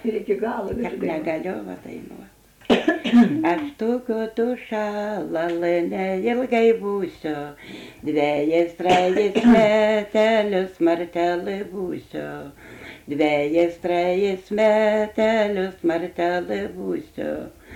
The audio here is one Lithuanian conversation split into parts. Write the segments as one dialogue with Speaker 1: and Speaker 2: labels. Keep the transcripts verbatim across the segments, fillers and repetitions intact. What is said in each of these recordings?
Speaker 1: Ir iki galo.
Speaker 2: Negaliu vadainuoti. Aš tokiu dušalalai neilgai būsiu, dvejais trejais metelius martelai būsiu, dvejais trejais metelius martelai būsiu,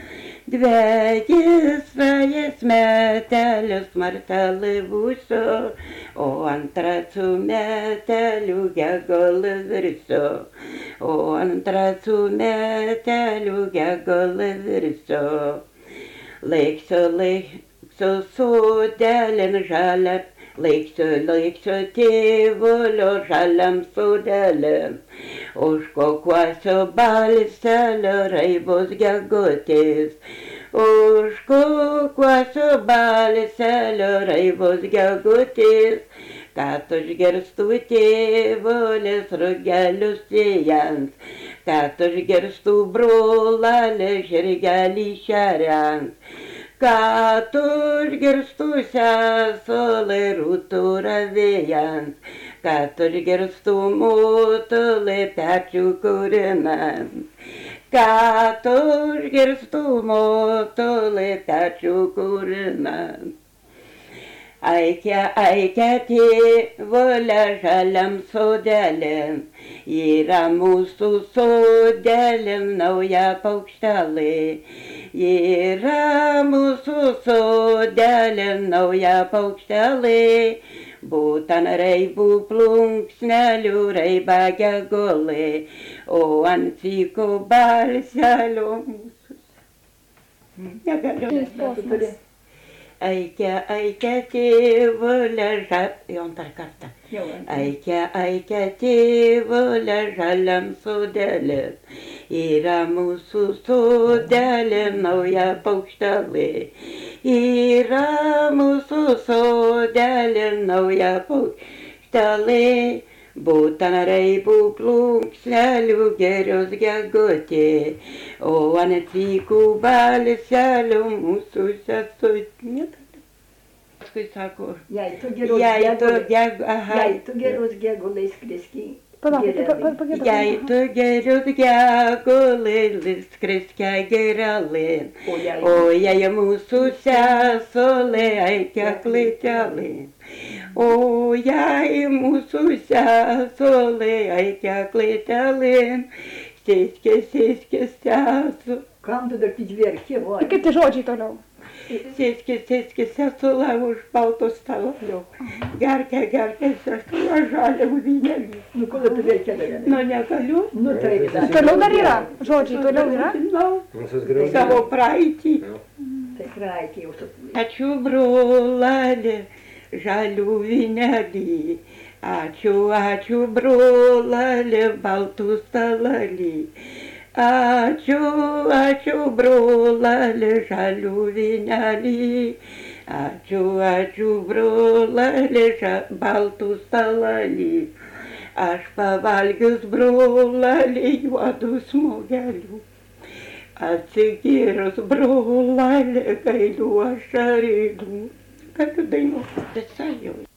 Speaker 2: dvejais trejais metelius martelai būsiu, o antrą su meteliu gegolą virsiu, o antrą su meteliu gegolą virsiu. Laiksiu, laiksiu sodelin žaliam, laiksiu, laiksiu tėvulio žaliam sodelin, užkokuosiu balselio raibos gegutės, užkokuosiu balselio raibos gegutės, kad užgirstų tėvulis rugelius sėjant, kad užgirstų brolalį žirgelį šeriant, kad užgirstų sesolai rūtų ravėjant, kad užgirstų motulai pečių kūrinant, kad užgirstų motulai pečių kūrinant. Aikia, aikia tėvulė žaliam sodelėm, yra mūsų sodelėm nauja paukštelė, yra mūsų sodelėm nauja paukštelė, būtent raibų plunksnelių raiba gegolė, o ant syko balselio mūsų. Negaliu. Aikia, aikia tėvulė žaliam, jau antrą kartą. Aikia, aikia tėvulė žaliam sodelėm, yra mūsų sodelėm nauja paukštelė, yra mūsų sodelėm nauja paukštelė, būtent raibų plunksnelių gerios gegutė, o ant sykų balselio mūsų sesuo. Paskui sako,
Speaker 1: jei tu geros gegulais skriski.
Speaker 2: Jei tu gerus gegulais skriski gerelin, o jei mūsų sesolė aikia klitelin, o jei mūsų sesolė aikia klitelin, sėskis, sėskis sesu.
Speaker 1: Kam tu dar pidverki, voi?
Speaker 3: Kaip tie žodžiai toliau?
Speaker 2: Sėskis, sėskis sesula už balto stalo. Gerkia, gerkia sesula žalia uvinėlį.
Speaker 1: Nu, kodėl tu verkia dar?
Speaker 2: Nu, negaliu.
Speaker 1: Nu, taip, dar.
Speaker 3: Toliau dar yra? Žodžiai toliau yra?
Speaker 2: Žinau, savo praeitį.
Speaker 1: Tai praeitį jau su...
Speaker 2: Ačiū brolalį, žalių vinelį. Ačiū, ačiū brolalį, baltų stalalį. Ačiū, ačiū brolalį, žalių vinelį. Ačiū, ačiū brolalį, baltų stalalį. Aš pavalgius brolalį juodų smogelių. Atsigėrus brolalį gailių ašarėlių. Galiu dainuoti visai jau.